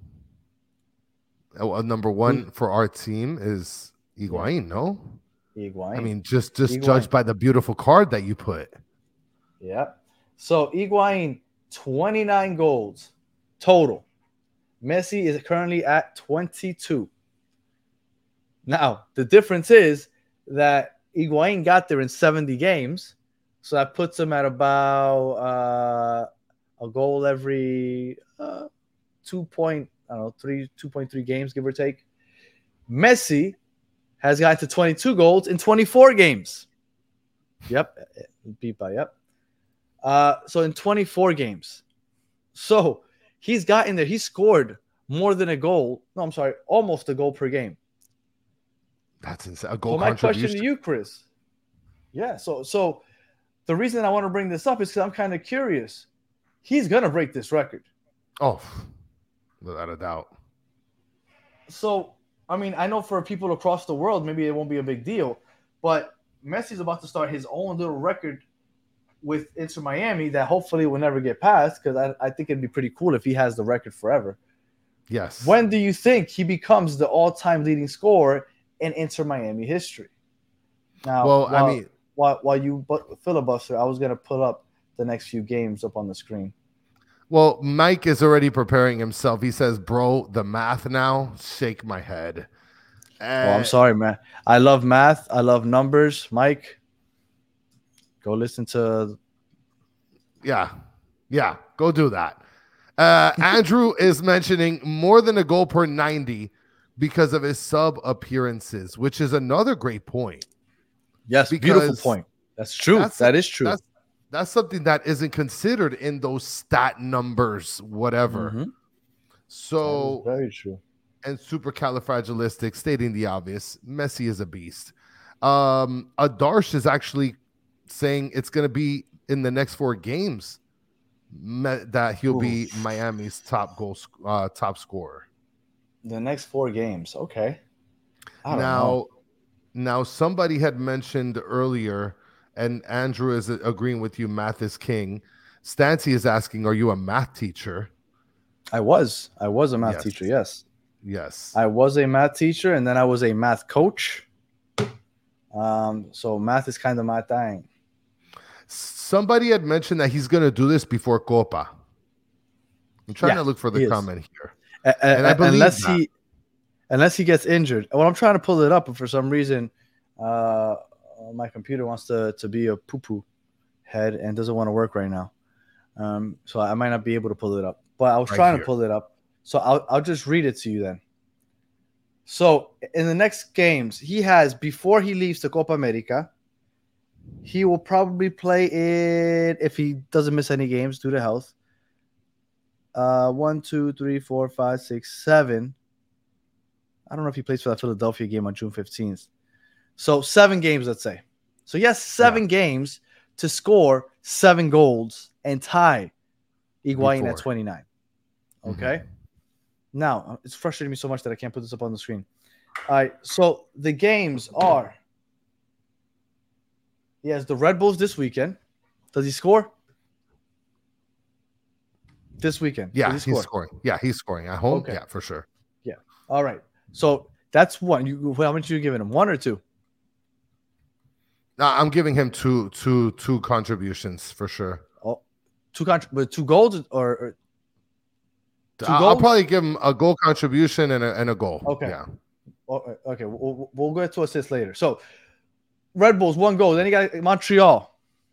Oh, uh, number one for our team is Higuain, no? Higuain. I mean, just just Higuain. judged by the beautiful card that you put. Yeah. So Higuain, twenty-nine goals total. Messi is currently at twenty-two. Now, the difference is that Higuain got there in seventy games. So that puts him at about uh, a goal every uh, two point, I don't know, three, two point three games, give or take. Messi has gotten to twenty-two goals in twenty-four games. Yep. Beat by, yep. Uh, so in twenty-four games. So he's gotten there. He scored more than a goal. No, I'm sorry, almost a goal per game. That's insane. A goal So my question contribution. to you, Chris. Yeah, so so the reason I want to bring this up is because I'm kind of curious. He's gonna break this record. Oh, without a doubt. So I mean, I know for people across the world, maybe it won't be a big deal, but Messi's about to start his own little record with Inter Miami that hopefully will never get passed, because I, I think it'd be pretty cool if he has the record forever. Yes. When do you think he becomes the all-time leading scorer in Inter Miami history? Now, Well, while, I mean, while, while you bu- filibuster, I was going to pull up the next few games up on the screen. well, Mike is already preparing himself. He says, "Bro, the math now." Shake my head. Oh, I'm Uh, sorry, man. I love math. I love numbers. Mike, go listen to. Yeah, yeah. Go do that. Uh, Andrew is mentioning more than a goal per ninety because of his sub appearances, which is another great point. Yes, Because beautiful point. That's true. that's- That is true. That's that's something that isn't considered in those stat numbers, whatever. Mhm. So, That is very true. and supercalifragilistic, stating the obvious, Messi is a beast. Um, Adarsh is actually saying it's going to be in the next four games me- that he'll be Oof. Miami's top goal, sc- uh, top scorer. The next four games. Okay. I don't Now, know. now somebody had mentioned earlier, and Andrew is agreeing with you. Math is king. Stancy is asking, "Are you a math teacher?" I was. I was a math Yes. teacher. Yes. Yes. I was a math teacher, and then I was a math coach. Um, so math is kind of my thing. Somebody had mentioned that he's going to do this before Copa. I'm trying Yeah, to look for he the is. comment here. A- a- And I believe unless that. he, unless he gets injured. Well, I'm trying to pull it up, but for some reason, uh, my computer wants to to be a poo poo head and doesn't want to work right now. Um, so I might not be able to pull it up. But I was Right trying here. to pull it up, so I'll I'll just read it to you then. So in the next games, he has, before he leaves to Copa America, he will probably play it, if he doesn't miss any games due to health. Uh, one, two, three, four, five, six, seven. I don't know if he plays for that Philadelphia game on June fifteenth. So seven games, let's say. So yes, seven games to score seven goals and tie Higuain Before. at twenty-nine. Okay. Mhm. Now, it's frustrating me so much that I can't put this up on the screen. All right, so the games are. He has the Red Bulls this weekend. Does he score? This weekend. Yeah, Does he he's score? scoring. Yeah, he's scoring at home. Okay. Yeah, for sure. Yeah. All right. So that's one. You how much are you giving him? One or two? No, I'm giving him two, two, two contributions for sure. Oh, two con- but two goals or, or two I'll, goals? I'll probably give him a goal contribution and a and a goal. Okay. Yeah. Oh, okay. We'll, we'll go to assists later. So Red Bulls one goal. Then you got Montreal.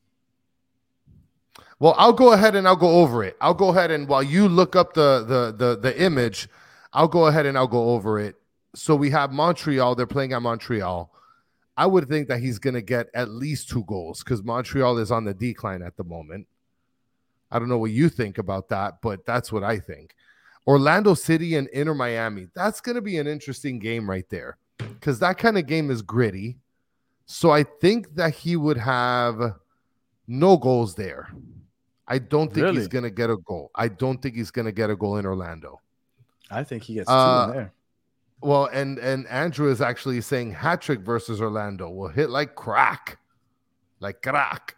Well, I'll go ahead and I'll go over it. I'll go ahead and while you look up the the the the image, I'll go ahead and I'll go over it. So we have Montreal. They're playing at Montreal. I would think that he's going to get at least two goals because Montreal is on the decline at the moment. I don't know what you think about that, but that's what I think. Orlando City and Inter Miami. That's going to be an interesting game right there because that kind of game is gritty. So I think that he would have no goals there. I don't think Really? he's going to get a goal. I don't think he's going to get a goal in Orlando. I think he gets two Uh, in there. Well, and and Andrew is actually saying hat trick versus Orlando will hit like crack, like crack.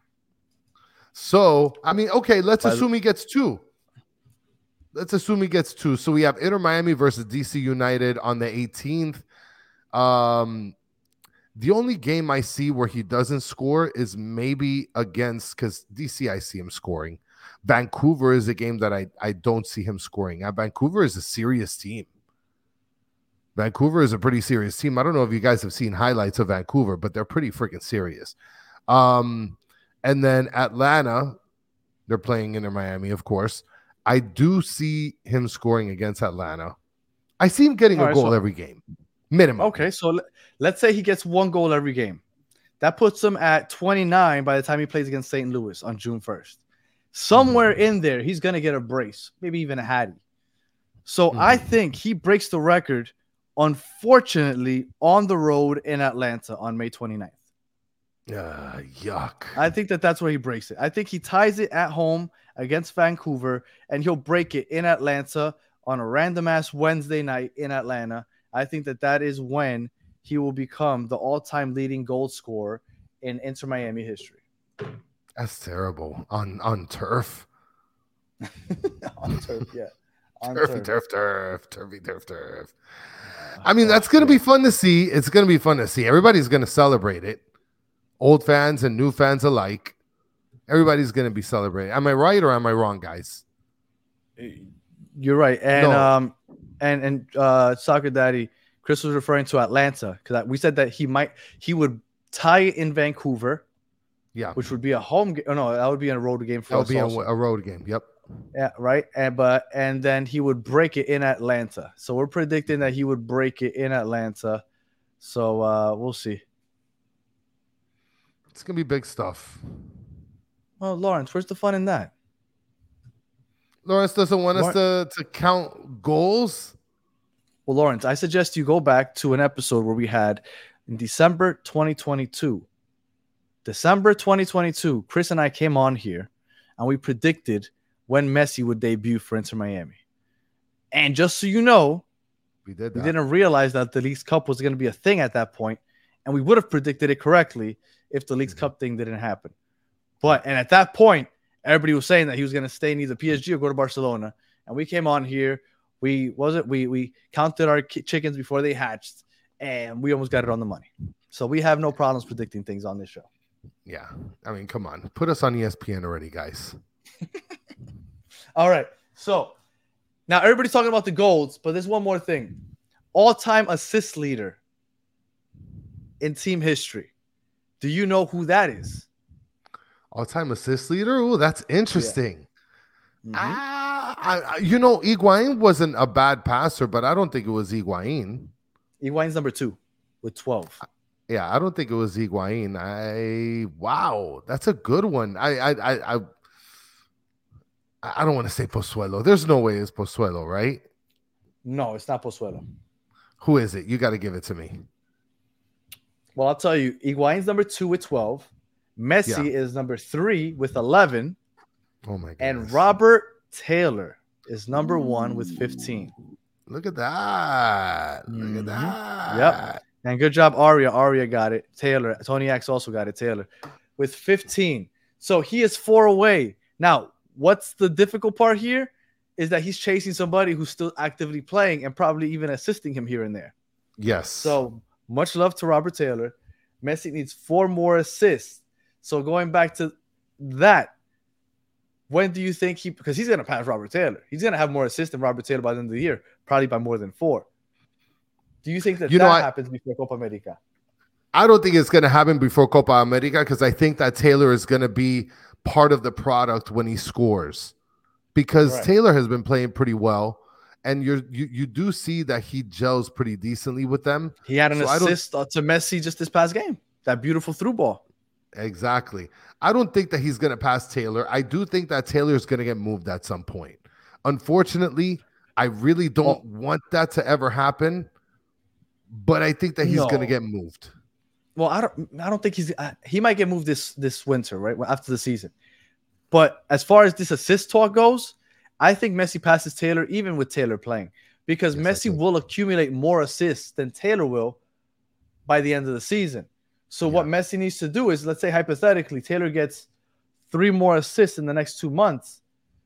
So, I mean, okay, let's By the- assume he gets two. Let's assume he gets two. So we have Inter Miami versus D C United on the eighteenth. Um, the only game I see where he doesn't score is maybe against, because D C I see him scoring. Vancouver is a game that I, I don't see him scoring. Uh, Vancouver is a serious team. Vancouver is a pretty serious team. I don't know if you guys have seen highlights of Vancouver, but they're pretty freaking serious. Um, and then Atlanta, they're playing Inter Miami, of course. I do see him scoring against Atlanta. I see him getting All a right, goal so- every game, minimum. Okay, so let, let's say he gets one goal every game. That puts him at twenty-nine by the time he plays against Saint Louis on June first. Somewhere Mm-hmm. in there, he's going to get a brace, maybe even a hattie. So Mm-hmm. I think he breaks the record, unfortunately, on the road in Atlanta on May twenty-ninth. Uh, yuck. I think that that's where he breaks it. I think he ties it at home against Vancouver, and he'll break it in Atlanta on a random-ass Wednesday night in Atlanta. I think that that is when he will become the all-time leading goal scorer in Inter Miami history. That's terrible. On on turf. On turf, yeah. On Turfy, turf. turf, turf, turfy, turf, turf. I mean, that's going to be fun to see. It's going to be fun to see. Everybody's going to celebrate it. Old fans and new fans alike. Everybody's going to be celebrating. Am I right or am I wrong, guys? You're right. And No. um and and uh Soccer Daddy, Chris was referring to Atlanta because we said that he might he would tie it in Vancouver, Yeah. which would be a home game. Oh, no, that would be a road game for That'll us be a, also. a road game. Yep. Yeah, right. And but and then he would break it in Atlanta. So we're predicting that he would break it in Atlanta. So uh we'll see. It's going to be big stuff. Well, Lawrence, where's the fun in that? Lawrence doesn't want us What? to, to count goals. Well, Lawrence, I suggest you go back to an episode where we had in December twenty twenty-two. December twenty twenty-two, Chris and I came on here and we predicted when Messi would debut for Inter Miami. And just so you know, We did we that. didn't realize that the Leagues Cup was going to be a thing at that point, and we would have predicted it correctly if the Leagues Mhm. Cup thing didn't happen. But and at that point, everybody was saying that he was going to stay in either P S G or go to Barcelona. And we came on here, we was it we we counted our ki- chickens before they hatched, and we almost got it on the money. So we have no problems predicting things on this show. Yeah. I mean, come on. Put us on E S P N already, guys. All right. So now everybody's talking about the goals, but there's one more thing. All-time assist leader in team history. Do you know who that is? All-time assist leader? Oh, that's interesting. Mhm. Ah, I, I- you know, Higuain wasn't a bad passer, but I don't think it was Higuain. Higuain's number two with twelve. Yeah, I don't think it was Higuain. I wow, that's a good one. I I I I, I don't want to say Pozuelo. There's no way it's Pozuelo, right? No, it's not Pozuelo. Who is it? You got to give it to me. Well, I'll tell you. Higuain's number two with twelve. Messi is number three with eleven. Oh my god. And Robert Taylor is number one with fifteen. Look at that. Look Mhm. at that. Yep. And good job, Aria. Aria got it. Taylor. Tony Axe also got it. Taylor with fifteen. So he is four away. Now, what's the difficult part here is that he's chasing somebody who's still actively playing and probably even assisting him here and there. Yes. So much love to Robert Taylor. Messi needs four more assists. So going back to that, when do you think he, because he's going to pass Robert Taylor. He's going to have more assists than Robert Taylor by the end of the year, probably by more than four. Do you think that you that know, I, happens before Copa America? I don't think it's going to happen before Copa America because I think that Taylor is going to be part of the product when he scores because right. Taylor has been playing pretty well. And you're, you you do see that he gels pretty decently with them. He had an so assist to Messi just this past game. That beautiful through ball. Exactly. I don't think that he's going to pass Taylor. I do think that Taylor is going to get moved at some point. Unfortunately, I really don't oh. want that to ever happen. But I think that he's no. going to get moved. Well, I don't. I don't think he's. Uh, he might get moved this this winter, right after the season. But as far as this assist talk goes, I think Messi passes Taylor even with Taylor playing because yes, Messi will accumulate more assists than Taylor will by the end of the season. So yeah. what Messi needs to do is, let's say hypothetically, Taylor gets three more assists in the next two months.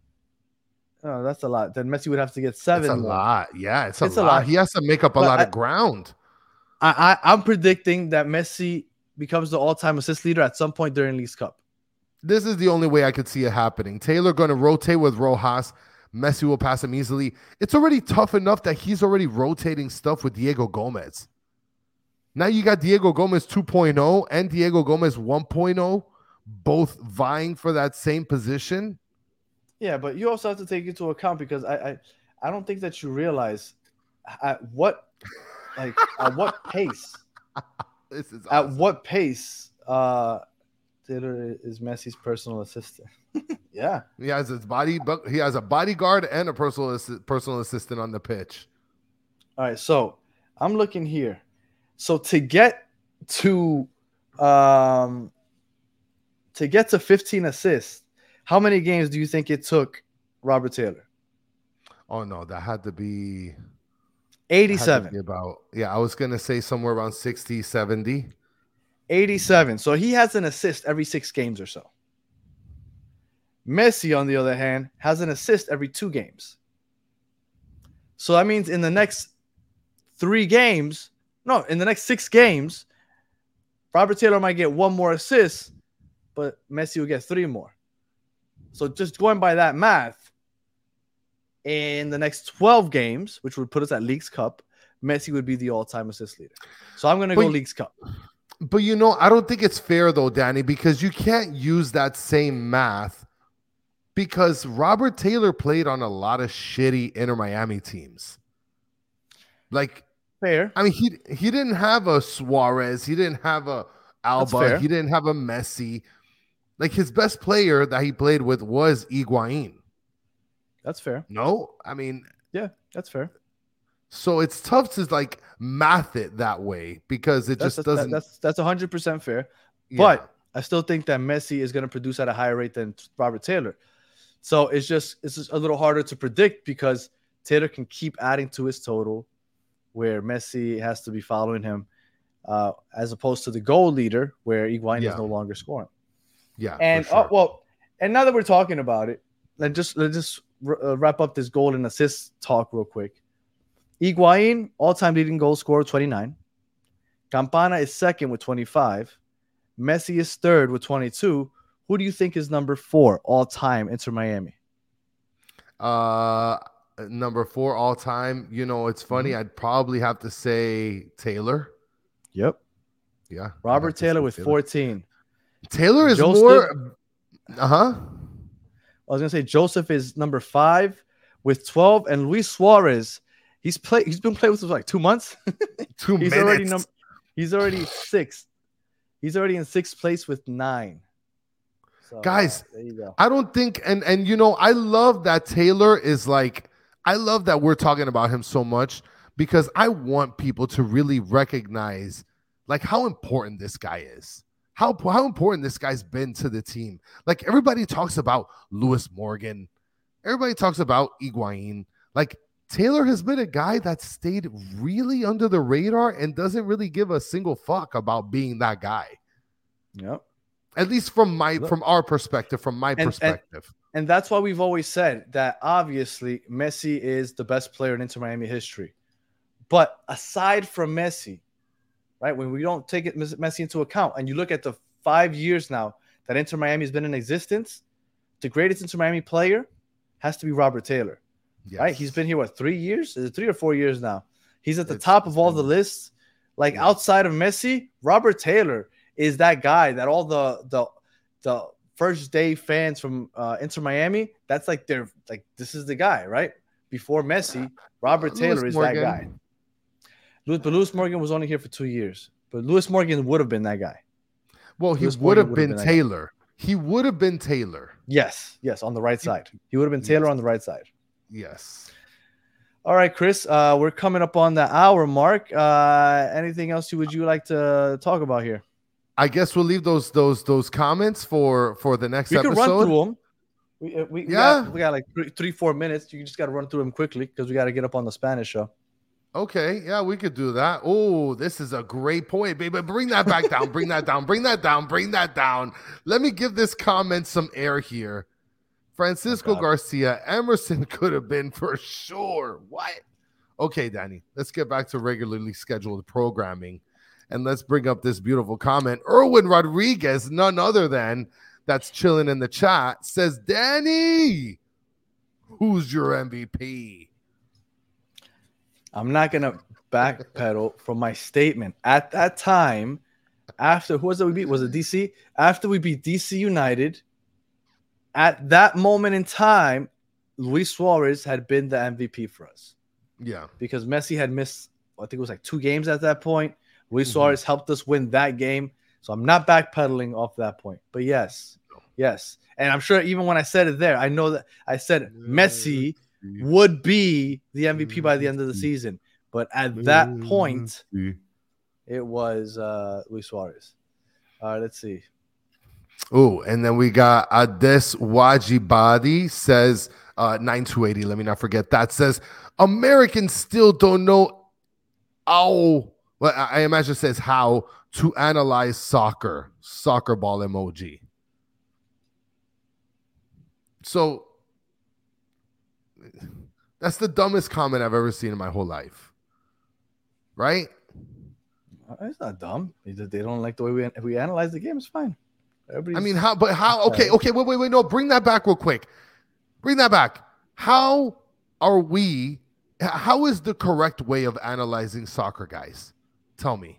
Oh, that's a lot. Then Messi would have to get seven. It's a more. lot. Yeah, it's a, it's lot. a lot. He has to make up a but lot I, of ground. I, I, I'm predicting that Messi becomes the all-time assist leader at some point during Leagues Cup. This is the only way I could see it happening. Taylor going to rotate with Rojas. Messi will pass him easily. It's already tough enough that he's already rotating stuff with Diego Gomez. Now you got Diego Gomez two point oh and Diego Gomez one point oh, both vying for that same position. Yeah, but you also have to take into account because I I, I don't think that you realize at what like at what pace this is awesome. at what pace uh Taylor is Messi's personal assistant. Yeah, he has his body, but he has a bodyguard and a personal assi- personal assistant on the pitch. All right, so I'm looking here. So to get to um to get to fifteen assists, how many games do you think it took Robert Taylor? Oh no, that had to be eighty-seven. To be about yeah, I was gonna say somewhere around sixty, seventy. eighty-seven. So he has an assist every six games or so. Messi, on the other hand, has an assist every two games. So that means in the next three games, no, in the next six games, Robert Taylor might get one more assist, but Messi will get three more. So just going by that math, in the next twelve games, which would put us at Leagues Cup, Messi would be the all-time assist leader. So I'm going to go Leagues Cup. But, you know, I don't think it's fair, though, Danny, because you can't use that same math because Robert Taylor played on a lot of shitty Inter Miami teams. Like, fair. I mean, he he didn't have a Suarez. He didn't have a Alba. He didn't have a Messi. Like, his best player that he played with was Higuain. That's fair. No? I mean... Yeah, that's fair. So it's tough to, like, math it that way because it that's, just that's, doesn't... That's that's one hundred percent fair. Yeah. But I still think that Messi is going to produce at a higher rate than Robert Taylor. So it's just it's just a little harder to predict because Taylor can keep adding to his total where Messi has to be following him uh, as opposed to the goal leader where Higuain yeah. is no longer scoring. Yeah. And sure. uh, well, and now that we're talking about it, let's just let's just uh, wrap up this goal and assist talk real quick. Higuain, all-time leading goal scorer, twenty-nine. Campana is second with twenty-five. Messi is third with twenty-two. Who do you think is number four all-time Inter Miami? Uh, number four all-time. You know, it's funny. Mm-hmm. I'd probably have to say Taylor. Yep. Yeah. Robert Taylor with Taylor. fourteen. Taylor is Joseph, more. Uh huh. I was gonna say Joseph is number five with twelve, and Luis Suarez. He's played. He's been playing with us like two months. two he's minutes. Already num- he's already sixth. He's already in sixth place with nine. So, Guys, uh, there you go. I don't think, and and you know, I love that Taylor is like. I love that we're talking about him so much because I want people to really recognize, like, how important this guy is. How how important this guy's been to the team. Like, everybody talks about Lewis Morgan. Everybody talks about Higuain. Like, Taylor has been a guy that stayed really under the radar and doesn't really give a single fuck about being that guy. Yep. At least from my Look. from our perspective, from my And- perspective. And that's why we've always said that obviously Messi is the best player in Inter Miami history. But aside from Messi, right, when we don't take it Messi into account and you look at the five years now that Inter Miami has been in existence, the greatest Inter Miami player has to be Robert Taylor, Yes. right? He's been here, what, three years? Is it three or four years now? He's at the It's- top it's of all been- the lists. Like Yeah. outside of Messi, Robert Taylor is that guy that all the the the first day fans from uh, Inter Miami, that's like they're like, this is the guy, right? Before Messi, Robert Uh, Taylor Lewis is Morgan. that guy. Lewis, but Lewis Morgan was only here for two years. But Lewis Morgan would have been that guy. Well, he Lewis would Morgan have would have been been that guy. Taylor. He would have been Taylor. Yes, yes, on the right side. He would have been Taylor Yes. on the right side. Yes. All right, Chris, uh, we're coming up on the hour mark. Uh, anything else you would you like to talk about here? I guess we'll leave those those those comments for for the next We could episode. run through them. We, uh, we, we Yeah. got, we got like three, three, four minutes. You just got to run through them quickly because we got to get up on the Spanish show. Okay, yeah, we could do that. Oh, this is a great point, baby. Bring that back down. Bring that down. Bring that down. Bring that down. Let me give this comment some air here. Francisco Oh, God. Garcia, Emerson could have been for sure. What? Okay, Danny, let's get back to regularly scheduled programming. And let's bring up this beautiful comment. Erwin Rodriguez, none other than that's chilling in the chat, says, Danny, who's your M V P? I'm not going to backpedal from my statement. At that time, after who was it we beat? Was it D C? After we beat D C United, at that moment in time, Luis Suarez had been the M V P for us Yeah. because Messi had missed, I think it was like two games at that point. Luis Mhm. Suarez helped us win that game. So I'm not backpedaling off that point. But yes, yes. And I'm sure even when I said it there, I know that I said Messi would be the M V P by the end of the season. But at that point, it was uh, Luis Suarez. All right, let's see. Oh, and then we got Ades Wajibadi says uh, nine two eighty. Let me not forget that. Says Americans still don't know how. Well, I I imagine it says how to analyze soccer. Soccer ball emoji. So that's the dumbest comment I've ever seen in my whole life. Right? Uh, It's not dumb. They just- they don't like the way we, we analyze the game. It's fine. Everybody's, I mean, how, but how, okay, okay, wait, wait, wait, no, bring that back real quick. Bring that back. How are we, how is the correct way of analyzing soccer, guys? Tell me.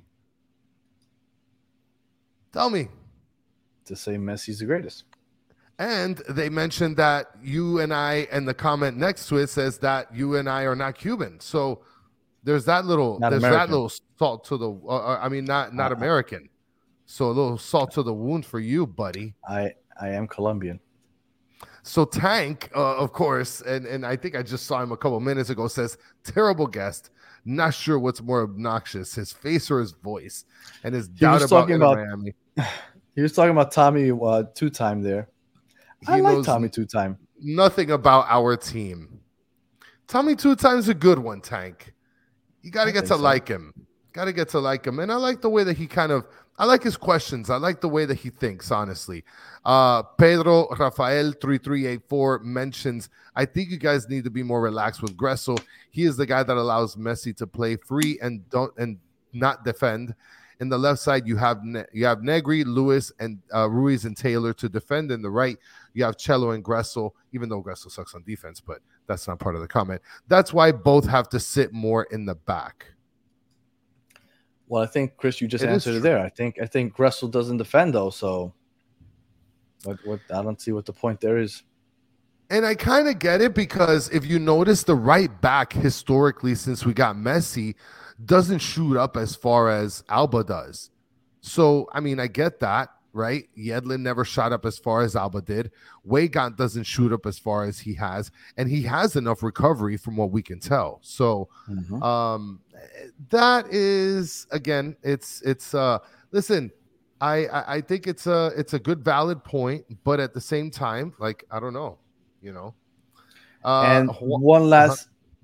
Tell me. to say Messi's the greatest. And they mentioned that you and I, and the comment next to it says that you and I are not Cuban. So there's that little, Not there's that American. little salt to the, uh, I mean, not, not Uh-uh. American. So a little salt to the wound for you, buddy. I, I am Colombian. So Tank, uh, of course, and, and I think I just saw him a couple minutes ago, says, terrible guest. Not sure what's more obnoxious, his face or his voice, and his doubt was about, talking Inter about- Miami. He was talking about Tommy uh, two time there. He I like knows Tommy two time. nothing about our team. Tommy two times a good one, Tank. You got to I get think to so. like him. Got to get to like him. And I like the way that he kind of, I like his questions. I like the way that he thinks, honestly. Uh, Pedro Rafael three three eight four mentions, I think you guys need to be more relaxed with Gressel. He is the guy that allows Messi to play free and don't and not defend. In the left side, you have ne- you have Negri, Lewis, and uh, Ruiz and Taylor to defend. In the right, you have Cello and Gressel, even though Gressel sucks on defense, but that's not part of the comment. That's why both have to sit more in the back. Well, I think Chris, you just It is answered true. it there. I think I think Gressel doesn't defend though, so what, what I don't see what the point there is. And I kind of get it because if you notice, the right back historically, since we got Messi, doesn't shoot up as far as Alba does. So, I mean, I get that, right? Yedlin never shot up as far as Alba did. Weigand doesn't shoot up as far as he has. And he has enough recovery from what we can tell. So, Mhm. um, that is, again, it's, it's, uh, listen, I, I, I think it's a, it's a good, valid point, but at the same time, like, I don't know. You know, uh, and wh- one last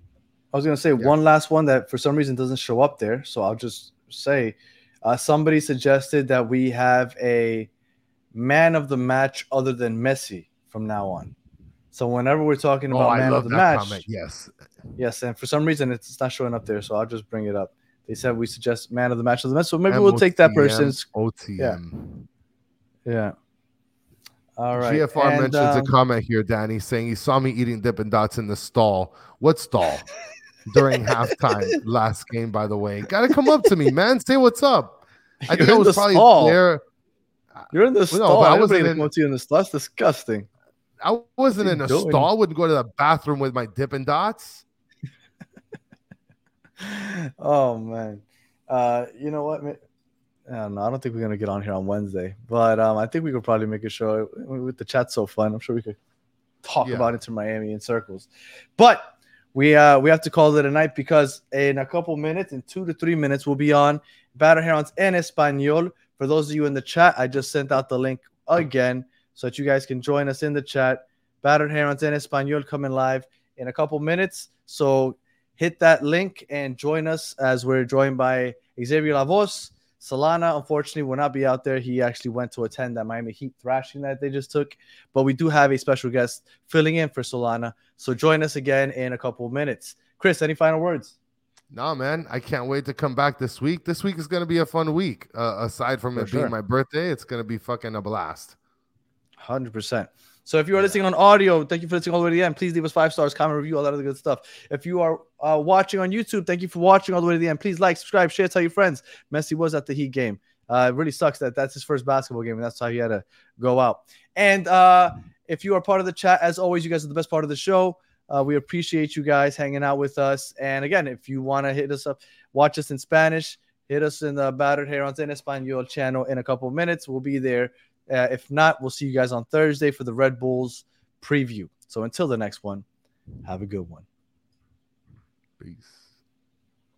I was gonna say Yeah. one last one that for some reason doesn't show up there, so I'll just say uh, somebody suggested that we have a man of the match other than Messi from now on. So whenever we're talking Oh, about I man love of the that match, comment. Yes. yes, and for some reason it's not showing up there, so I'll just bring it up. They said we suggest man of the match of the match, so maybe we'll take that person's. O T M. Yeah. All right. G F R and, mentions um, a comment here, Danny, saying he saw me eating Dippin' Dots in the stall. What stall? During halftime last game, by the way. Gotta come up to me, man. Say what's up. I think You're I in was the probably stall. there. You're in the No, stall. but I I wasn't wasn't in- come to you in the stall. That's disgusting. I wasn't What are in you a doing? stall. I wouldn't go to the bathroom with my Dippin' Dots. Oh man. Uh, you know what? man? I don't know. I don't think we're gonna get on here on Wednesday, but um, I think we could probably make a show with the chat. So fun. I'm sure we could talk Yeah. about Inter Miami in circles. But we uh we have to call it a night because in a couple minutes, in two to three minutes, we'll be on Battered Herons en Español. For those of you in the chat, I just sent out the link again so that you guys can join us in the chat. Battered Herons en Español coming live in a couple minutes. So hit that link and join us as we're joined by Xavier Lavos. Solana, unfortunately, will not be out there. He actually went to attend that Miami Heat thrashing that they just took. But we do have a special guest filling in for Solana. So join us again in a couple of minutes. Chris, any final words? No, man. I can't wait to come back this week. This week is going to be a fun week. Uh, aside from For it sure. being my birthday, it's going to be fucking a blast. one hundred percent. So if you are listening on audio, thank you for listening all the way to the end. Please leave us five stars, comment, review, all that other good stuff. If you are uh, watching on YouTube, thank you for watching all the way to the end. Please like, subscribe, share, tell your friends. Messi was at the Heat game. Uh, it really sucks that that's his first basketball game, and that's how he had to go out. And uh, if you are part of the chat, as always, you guys are the best part of the show. Uh, we appreciate you guys hanging out with us. And again, if you want to hit us up, watch us in Spanish, hit us in the Battered Herons en Español channel in a couple of minutes. We'll be there. Uh, if not, we'll see you guys on Thursday for the Red Bulls preview. So until the next one, have a good one. Peace.